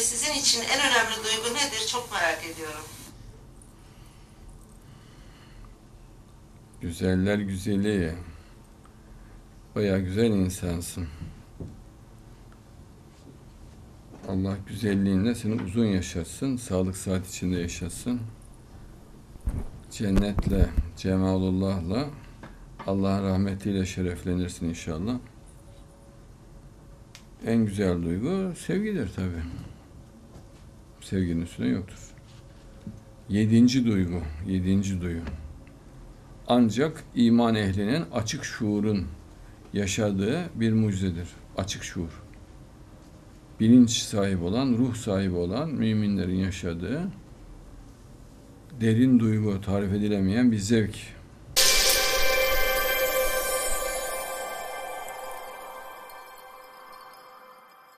sizin için en önemli duygu nedir? Çok merak ediyorum. Güzeller güzeli. Bayağı güzel insansın. Allah güzelliğinle seni uzun yaşatsın. Sağlık saat içinde yaşatsın. Cennetle, cemalullah'la, Allah'ın rahmetiyle şereflenirsin inşallah. En güzel duygu sevgidir tabii. Sevginin üstüne yoktur. Yedinci duyu. Ancak iman ehlinin açık şuurun yaşadığı bir mucizedir. Açık şuur. Bilinç sahibi olan, ruh sahibi olan müminlerin yaşadığı derin duygu, tarif edilemeyen bir zevk.